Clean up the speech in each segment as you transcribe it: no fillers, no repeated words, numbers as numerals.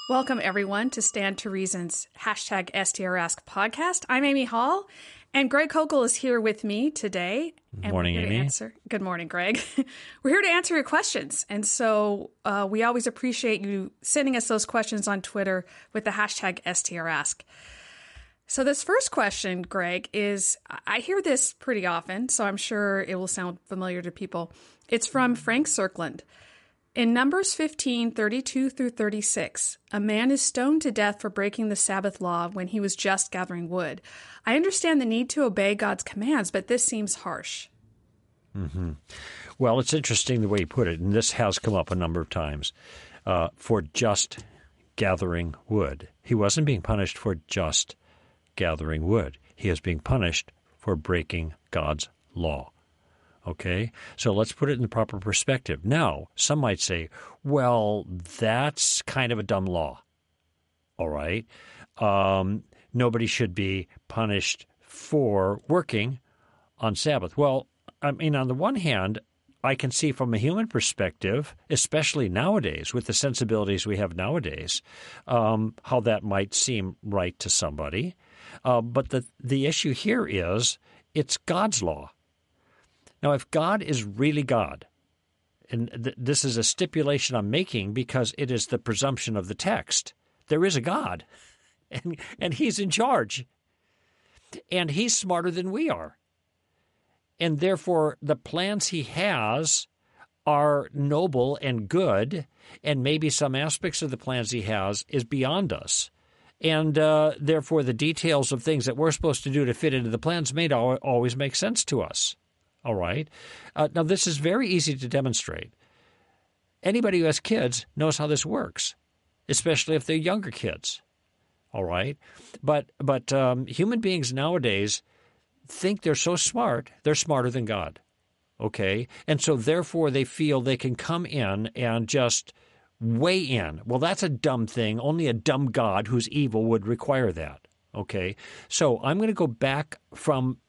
Welcome, everyone, to Stand to Reason's hashtag STRask podcast. I'm Amy Hall, and Greg Kokel is here with me today. Good morning, Amy. Good morning, Greg. We're here to answer your questions. And so we always appreciate you sending us those questions on Twitter with the hashtag STRask. So this first question, Greg, is, I hear this pretty often, so I'm sure it will sound familiar to people. It's from Frank Cirkland. In Numbers 15:32 through 36, a man is stoned to death for breaking the Sabbath law when he was just gathering wood. I understand the need to obey God's commands, but this seems harsh. Mm-hmm. Well, it's interesting the way you put it, and this has come up a number of times, for just gathering wood. He wasn't being punished for just gathering wood. He is being punished for breaking God's law. Okay, so let's put it in the proper perspective. Now, some might say, well, that's kind of a dumb law. All right. Nobody should be punished for working on Sabbath. Well, I mean, on the one hand, I can see from a human perspective, especially nowadays, with the sensibilities we have nowadays, how that might seem right to somebody. But the issue here is it's God's law. Now, if God is really God, and this is a stipulation I'm making because it is the presumption of the text, there is a God, and He's in charge, and He's smarter than we are. And therefore, the plans He has are noble and good, and maybe some aspects of the plans He has is beyond us. And therefore, the details of things that we're supposed to do to fit into the plans may not always make sense to us. All right. Now, this is very easy to demonstrate. Anybody who has kids knows how this works, especially if they're younger kids. All right. But human beings nowadays think they're so smart, they're smarter than God. Okay. And so therefore they feel they can come in and just weigh in. Well, that's a dumb thing. Only a dumb God who's evil would require that. Okay. So I'm going to go back from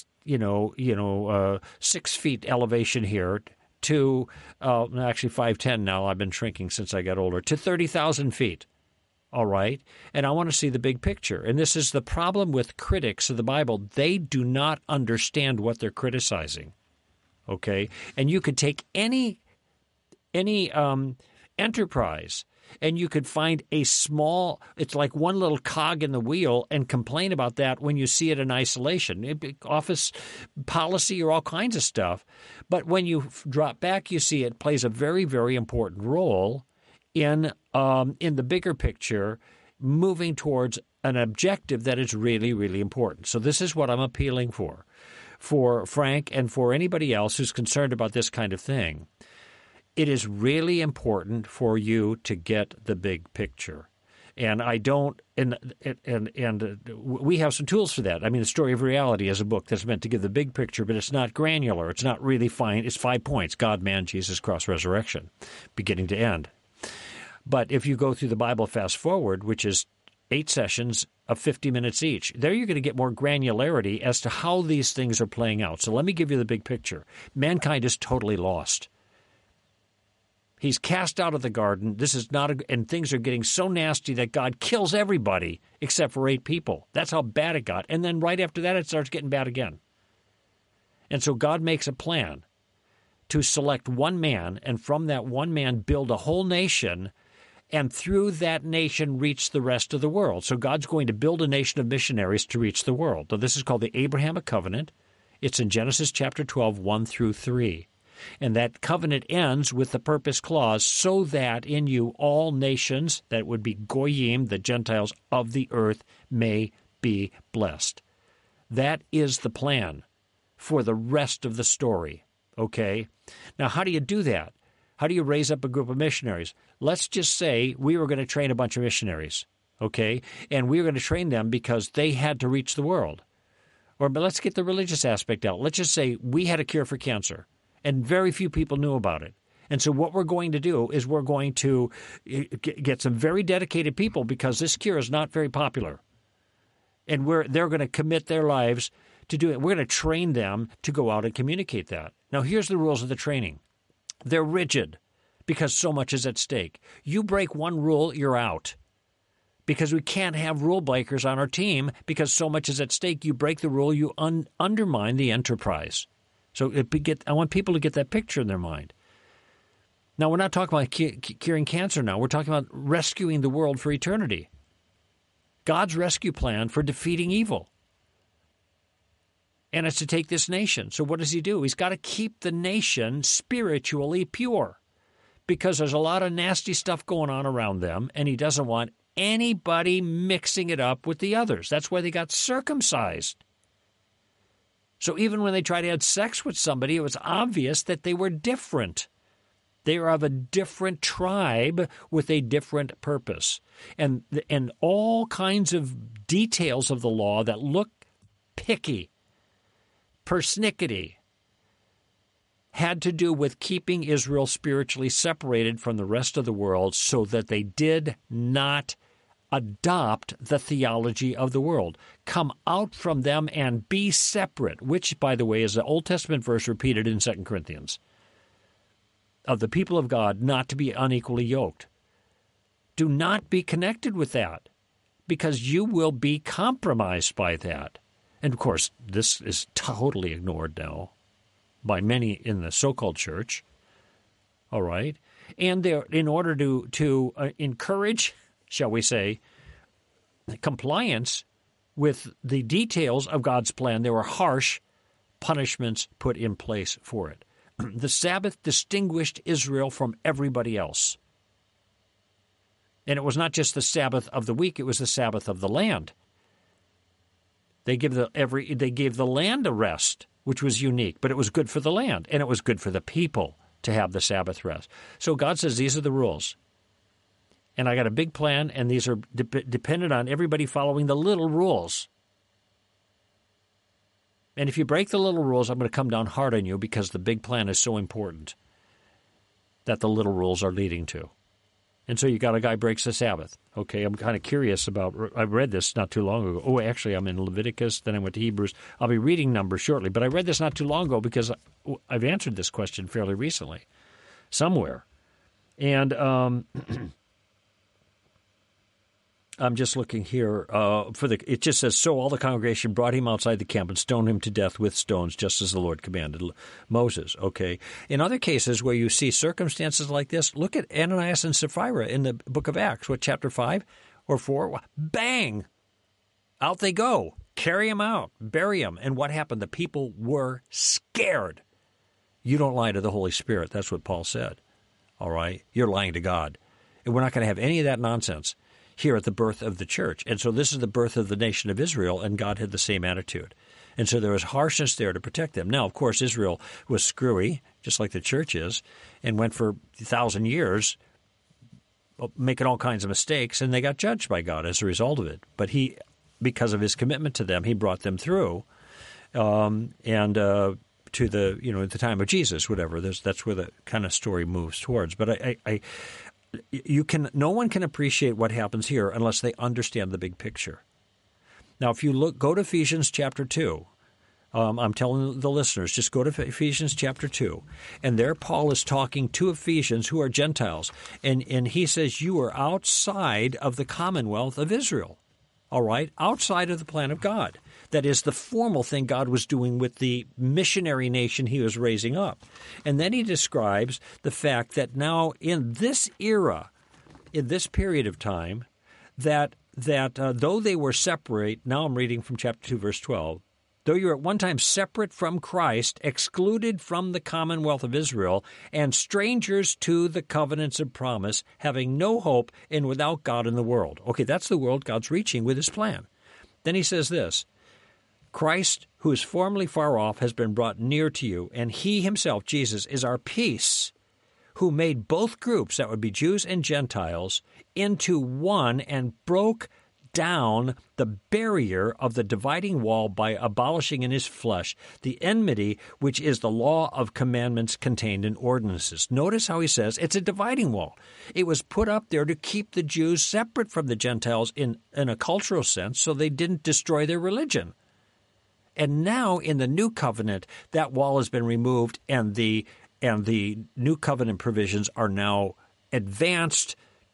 6 feet elevation here to, actually 5'10" now. I've been shrinking since I got older, to 30,000 feet. All right. And I want to see the big picture. And this is the problem with critics of the Bible. They do not understand what they're criticizing. Okay. And you could take any enterprise, and you could find it's like one little cog in the wheel, and complain about that when you see it in isolation. Office policy or all kinds of stuff. But when you drop back, you see it plays a very, very important role in the bigger picture, moving towards an objective that is really, really important. So this is what I'm appealing for Frank and for anybody else who's concerned about this kind of thing. It is really important for you to get the big picture. And I don't, and we have some tools for that. I mean, The Story of Reality is a book that's meant to give the big picture, but it's not granular. It's not really fine. It's 5 points: God, man, Jesus, cross, resurrection, beginning to end. But if you go through the Bible fast forward, which is 8 sessions of 50 minutes each, there you're going to get more granularity as to how these things are playing out. So let me give you the big picture. Mankind is totally lost. He's cast out of the garden. This is and things are getting so nasty that God kills everybody except for 8 people. That's how bad it got. And then right after that, it starts getting bad again. And so God makes a plan to select one man, and from that one man build a whole nation, and through that nation reach the rest of the world. So God's going to build a nation of missionaries to reach the world. So this is called the Abrahamic Covenant. It's in Genesis chapter 12, 1 through 3. And that covenant ends with the purpose clause, so that in you all nations, that would be Goyim, the Gentiles of the earth, may be blessed. That is the plan for the rest of the story, okay? Now, how do you do that? How do you raise up a group of missionaries? Let's just say we were going to train a bunch of missionaries, okay? And we were going to train them because they had to reach the world. But let's get the religious aspect out. Let's just say we had a cure for cancer, and very few people knew about it. And so what we're going to do is we're going to get some very dedicated people, because this cure is not very popular. And they're going to commit their lives to do it. We're going to train them to go out and communicate that. Now, here's the rules of the training. They're rigid because so much is at stake. You break one rule, you're out. because we can't have rule breakers on our team because so much is at stake. You break the rule, you undermine the enterprise. So I want people to get that picture in their mind. Now, we're not talking about curing cancer now. We're talking about rescuing the world for eternity. God's rescue plan for defeating evil. And it's to take this nation. So what does he do? He's got to keep the nation spiritually pure because there's a lot of nasty stuff going on around them, and he doesn't want anybody mixing it up with the others. That's why they got circumcised. So even when they tried to have sex with somebody, it was obvious that they were different. They are of a different tribe with a different purpose. And all kinds of details of the law that look picky, persnickety, had to do with keeping Israel spiritually separated from the rest of the world so that they did not adopt the theology of the world. Come out from them and be separate, which, by the way, is an Old Testament verse repeated in 2 Corinthians. Of the people of God not to be unequally yoked. Do not be connected with that because you will be compromised by that. And, of course, this is totally ignored now by many in the so-called church. All right? And in order to encourage, shall we say, compliance with the details of God's plan, there were harsh punishments put in place for it. The Sabbath distinguished Israel from everybody else. And it was not just the Sabbath of the week, it was the Sabbath of the land. They gave the land a rest, which was unique, but it was good for the land, and it was good for the people to have the Sabbath rest. So God says these are the rules. And I got a big plan, and these are dependent on everybody following the little rules. And if you break the little rules, I'm going to come down hard on you because the big plan is so important that the little rules are leading to. And so you got a guy breaks the Sabbath. Okay, I'm kind of curious about, I read this not too long ago. Oh, actually, I'm in Leviticus, then I went to Hebrews. I'll be reading Numbers shortly, but I read this not too long ago because I've answered this question fairly recently somewhere. And I'm just looking here it just says, so all the congregation brought him outside the camp and stoned him to death with stones, just as the Lord commanded Moses. Okay. In other cases where you see circumstances like this, look at Ananias and Sapphira in the book of Acts, chapter 5 or 4? Bang! Out they go. Carry him out. Bury him. And what happened? The people were scared. You don't lie to the Holy Spirit. That's what Paul said. All right? You're lying to God. And we're not going to have any of that nonsense here at the birth of the church. And so this is the birth of the nation of Israel, and God had the same attitude. And so there was harshness there to protect them. Now, of course, Israel was screwy, just like the church is, and went for 1,000 years making all kinds of mistakes, and they got judged by God as a result of it. But he, because of his commitment to them, he brought them through, to the time of Jesus, whatever. That's where the kind of story moves towards. But no one can appreciate what happens here unless they understand the big picture. Now, if you go to Ephesians chapter 2, I'm telling the listeners, just go to Ephesians chapter 2, and there Paul is talking to Ephesians who are Gentiles, and he says, you are outside of the commonwealth of Israel, all right, outside of the plan of God. That is the formal thing God was doing with the missionary nation he was raising up. And then he describes the fact that now in this era, in this period of time, that though they were separate, now I'm reading from chapter 2, verse 12, though you were at one time separate from Christ, excluded from the commonwealth of Israel, and strangers to the covenants of promise, having no hope and without God in the world. Okay, that's the world God's reaching with his plan. Then he says this, Christ, who is formerly far off, has been brought near to you, and he himself, Jesus, is our peace, who made both groups, that would be Jews and Gentiles, into one and broke down the barrier of the dividing wall by abolishing in his flesh the enmity, which is the law of commandments contained in ordinances. Notice how he says it's a dividing wall. It was put up there to keep the Jews separate from the Gentiles in a cultural sense so they didn't destroy their religion. And now in the new covenant, that wall has been removed, and the new covenant provisions are now advanced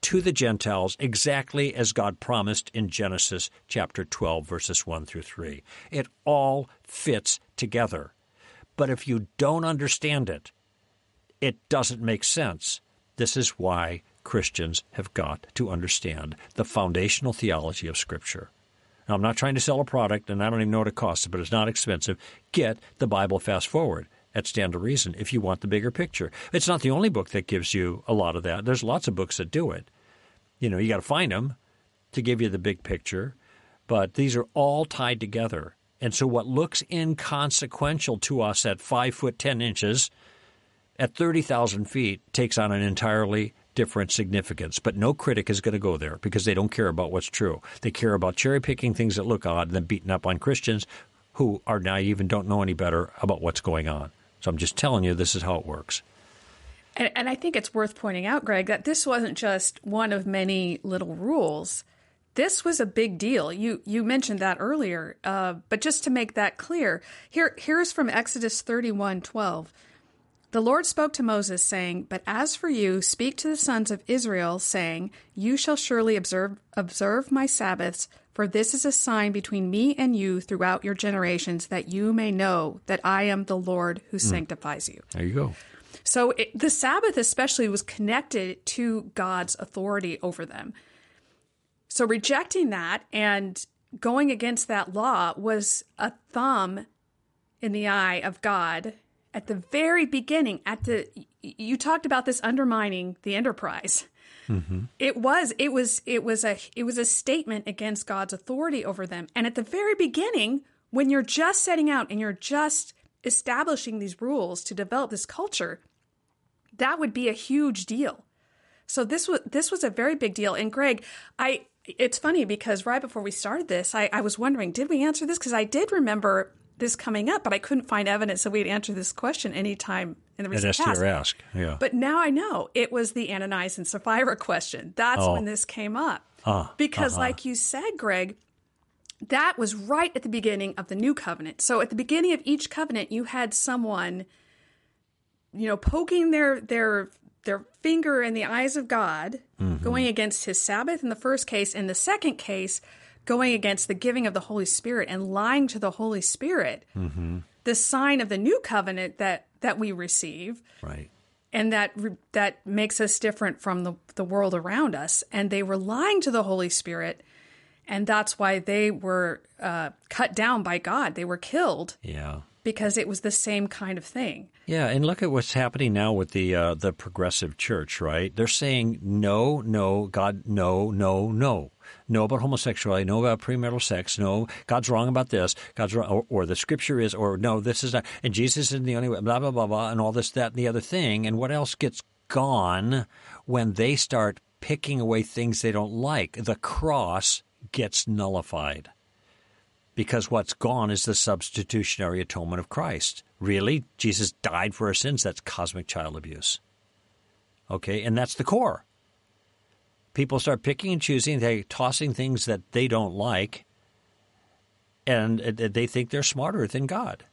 to the Gentiles exactly as God promised in Genesis chapter 12, verses 1 through 3. It all fits together. But if you don't understand it, it doesn't make sense. This is why Christians have got to understand the foundational theology of Scripture. Now, I'm not trying to sell a product, and I don't even know what it costs, but it's not expensive. Get the Bible Fast Forward at Stand to Reason if you want the bigger picture. It's not the only book that gives you a lot of that. There's lots of books that do it. You got to find them to give you the big picture, but these are all tied together. And so what looks inconsequential to us at 5 foot 10 inches, at 30,000 feet, takes on an entirely different significance. But no critic is going to go there because they don't care about what's true. They care about cherry-picking things that look odd and then beating up on Christians who are naive and don't know any better about what's going on. So I'm just telling you this is how it works. And I think it's worth pointing out, Greg, that this wasn't just one of many little rules. This was a big deal. You mentioned that earlier, but just to make that clear, here's from Exodus 31:12. The Lord spoke to Moses, saying, "But as for you, speak to the sons of Israel, saying, You shall surely observe my Sabbaths, for this is a sign between me and you throughout your generations, that you may know that I am the Lord who sanctifies you." There you go. So the Sabbath especially was connected to God's authority over them. So rejecting that and going against that law was a thumb in the eye of God. At the very beginning, you talked about this undermining the enterprise. Mm-hmm. It was a statement against God's authority over them. And at the very beginning, when you're just setting out and you're just establishing these rules to develop this culture, that would be a huge deal. So this was a very big deal. And Greg, it's funny because right before we started this, I was wondering, did we answer this? Because I did remember this coming up, but I couldn't find evidence that we'd answered this question anytime in the recent past. STR Ask, yeah. But now I know it was the Ananias and Sapphira question. That's when this came up. Because like you said, Greg, that was right at the beginning of the new covenant. So at the beginning of each covenant, you had someone, poking their finger in the eyes of God, going against his Sabbath in the first case. In the second case, going against the giving of the Holy Spirit and lying to the Holy Spirit, the sign of the new covenant that we receive, right? And that makes us different from the world around us. And they were lying to the Holy Spirit, and that's why they were cut down by God. They were killed. Yeah. Because it was the same kind of thing. Yeah, and look at what's happening now with the progressive church, right? They're saying no, God, no. No about homosexuality, no about premarital sex, no, God's wrong about this, God's wrong, or the Scripture is, or no, this is not, and Jesus isn't the only way, blah, blah, blah, blah, and all this, that, and the other thing. And what else gets gone when they start picking away things they don't like? The cross gets nullified. Because what's gone is the substitutionary atonement of Christ. Really? Jesus died for our sins? That's cosmic child abuse. Okay? And that's the core. People start picking and choosing, they're tossing things that they don't like, and they think they're smarter than God.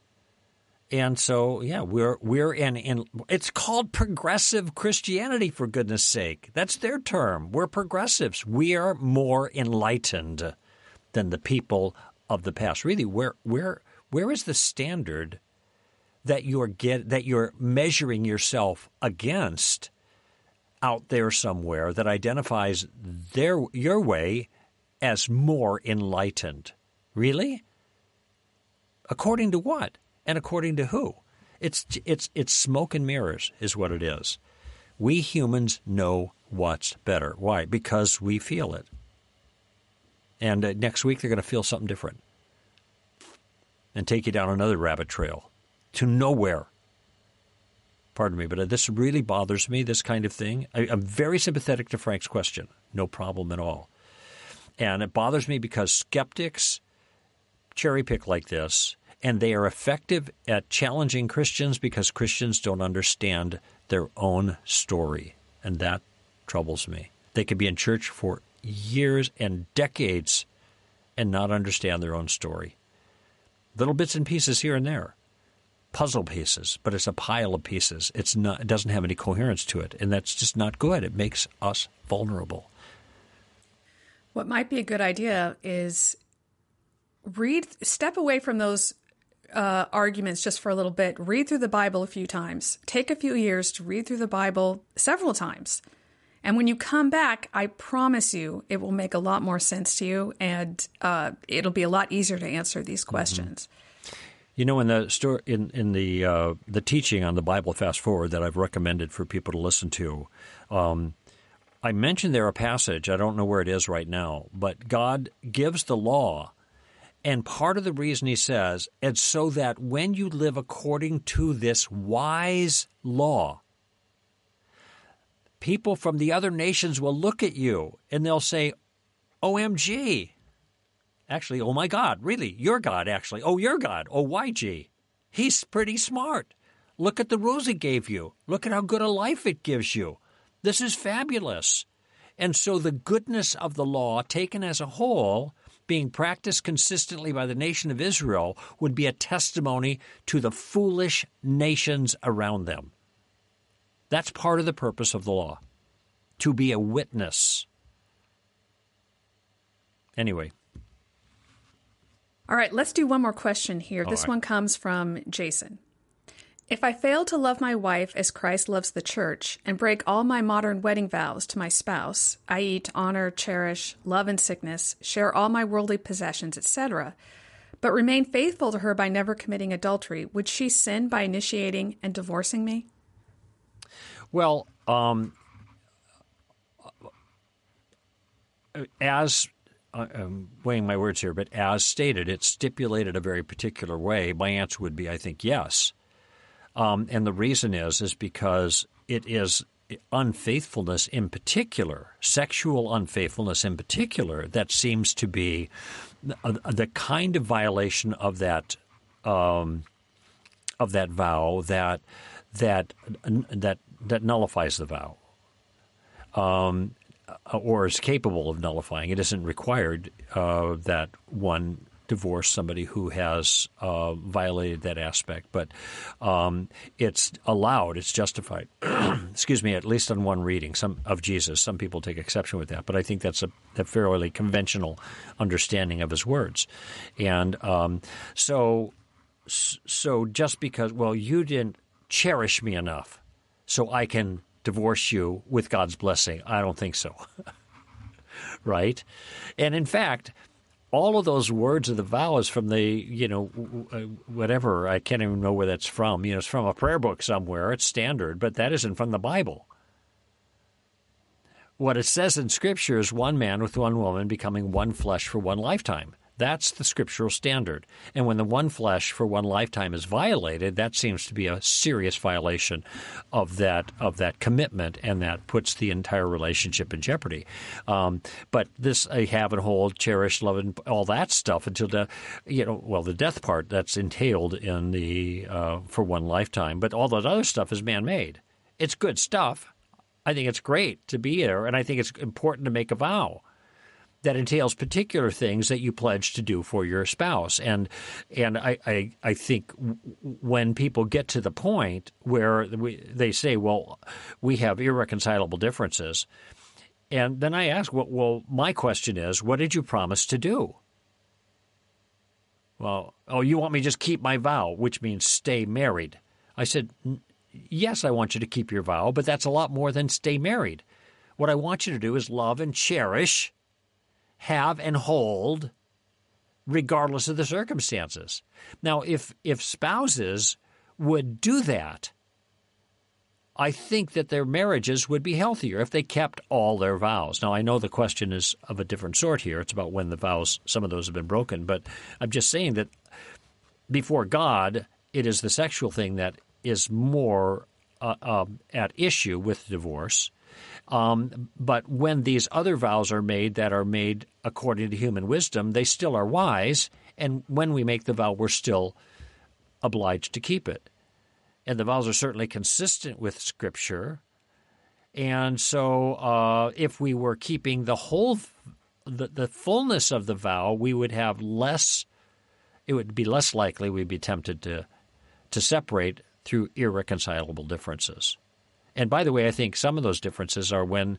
And so, yeah, we're in it's called progressive Christianity, for goodness sake. That's their term. We're progressives. We are more enlightened than the people of the past. Really, where is the standard that you're measuring yourself against out there somewhere that identifies your way as more enlightened? Really? According to what? And according to who? It's smoke and mirrors is what it is. We humans know what's better. Why? Because we feel it. And next week they're going to feel something different and take you down another rabbit trail to nowhere. Pardon me, but this really bothers me, this kind of thing. I'm very sympathetic to Frank's question. No problem at all. And it bothers me because skeptics cherry pick like this, and they are effective at challenging Christians because Christians don't understand their own story. And that troubles me. They could be in church for years and decades and not understand their own story. Little bits and pieces here and there. puzzle pieces, but it's a pile of pieces. It doesn't have any coherence to it, and that's just not good. It makes us vulnerable. What might be a good idea is step away from those arguments just for a little bit. Read through the Bible a few times. Take a few years to read through the Bible several times. And when you come back, I promise you, it will make a lot more sense to you, and it'll be a lot easier to answer these questions. You know, in the teaching on the Bible Fast Forward that I've recommended for people to listen to, I mentioned there a passage, I don't know where it is right now, but God gives the law, and part of the reason he says, it's so that when you live according to this wise law, people from the other nations will look at you and they'll say, OMG. Actually, oh my God, really, your God, actually. Oh, your God, oh, YG. He's pretty smart. Look at the rules he gave you. Look at how good a life it gives you. This is fabulous. And so the goodness of the law, taken as a whole, being practiced consistently by the nation of Israel, would be a testimony to the foolish nations around them. That's part of the purpose of the law, to be a witness. Anyway. All right, let's do one more question here. This one comes from Jason. If I fail to love my wife as Christ loves the church and break all my modern wedding vows to my spouse, i.e. to honor, cherish, love in sickness, share all my worldly possessions, etc., but remain faithful to her by never committing adultery, would she sin by initiating and divorcing me? Well, as weighing my words here, but as stated, it's stipulated a very particular way. My answer would be, I think, yes. And the reason is because it is unfaithfulness in particular, sexual unfaithfulness in particular, that seems to be the kind of violation of that vow that nullifies the vow, or is capable of nullifying. It isn't required that one divorce somebody who has violated that aspect, but it's allowed, it's justified. Excuse me, at least on one reading of Jesus. Some people take exception with that, but I think that's a fairly conventional understanding of his words. And so just because, well, you didn't cherish me enough so I can divorce you with God's blessing, I don't think so. Right? And in fact, all of those words of the vow is from the, whatever, I can't even know where that's from. It's from a prayer book somewhere. It's standard, but that isn't from the Bible. What it says in Scripture is one man with one woman becoming one flesh for one lifetime. That's the scriptural standard. And when the one flesh for one lifetime is violated, that seems to be a serious violation of that commitment, and that puts the entire relationship in jeopardy. But this have and hold, cherish, love, and all that stuff until the death part that's entailed in the for one lifetime. But all that other stuff is man-made. It's good stuff. I think it's great to be there, and I think it's important to make a vow that entails particular things that you pledge to do for your spouse. And I think when people get to the point where they say, well, we have irreconcilable differences, and then I ask, well, my question is, what did you promise to do? Well, you want me to just keep my vow, which means stay married. I said, yes, I want you to keep your vow, but that's a lot more than stay married. What I want you to do is love and cherish, have and hold, regardless of the circumstances. Now, if spouses would do that, I think that their marriages would be healthier if they kept all their vows. Now, I know the question is of a different sort here. It's about when the vows, some of those have been broken. But I'm just saying that before God, it is the sexual thing that is more at issue with divorce. But when these other vows are made that are made according to human wisdom, they still are wise. And when we make the vow, we're still obliged to keep it. And the vows are certainly consistent with Scripture. And so if we were keeping the fullness of the vow, we would have less, it would be less likely we'd be tempted to to separate through irreconcilable differences. And by the way, I think some of those differences are when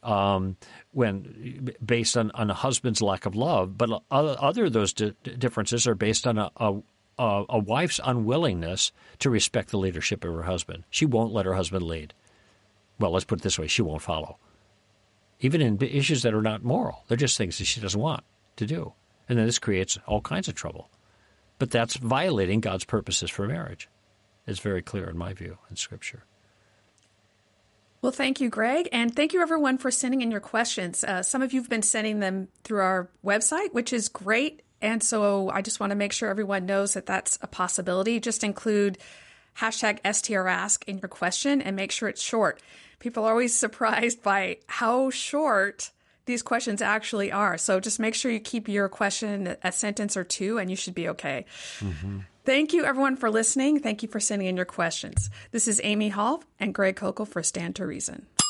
based on a husband's lack of love, but other of those differences are based on a wife's unwillingness to respect the leadership of her husband. She won't let her husband lead. Well, let's put it this way, she won't follow. Even in issues that are not moral. They're just things that she doesn't want to do. And then this creates all kinds of trouble. But that's violating God's purposes for marriage. It's very clear in my view in Scripture. Well, thank you, Greg. And thank you, everyone, for sending in your questions. Some of you have been sending them through our website, which is great. And so I just want to make sure everyone knows that that's a possibility. Just include hashtag STRask in your question and make sure it's short. People are always surprised by how short these questions actually are. So just make sure you keep your question a sentence or two and you should be okay. Mm-hmm. Thank you, everyone, for listening. Thank you for sending in your questions. This is Amy Hall and Greg Koukl for Stand to Reason.